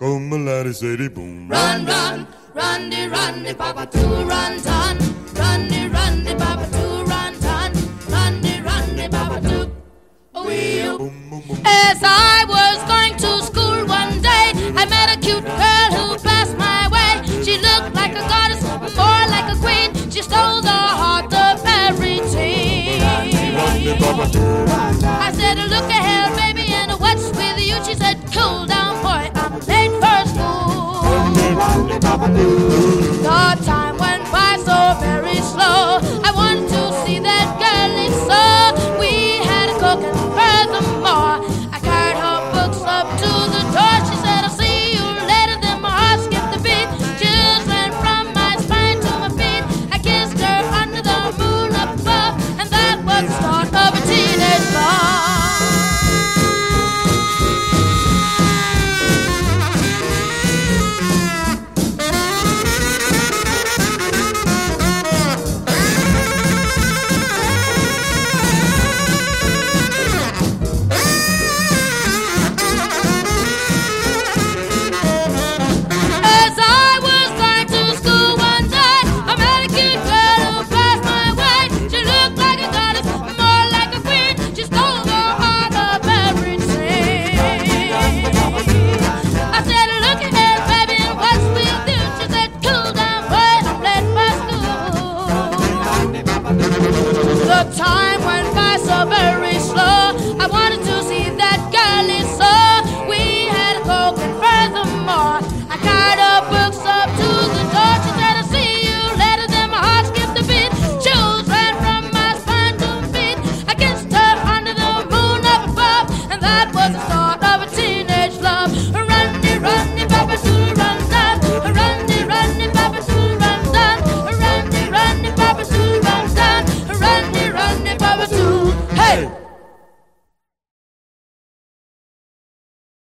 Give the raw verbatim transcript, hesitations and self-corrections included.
Come laddie city boom. Run, run, run, the run, the papa to run, ton. Run, the run, the papa to run, ton. Run, the run, the papa to. Wheel. As I was going to school one day, I met a cute girl who passed my way. She looked like a goddess, more like a queen. She stole the heart of every teen. I said, look ahead, baby, and what's with you? She said, cool down, boy, I'm late for school.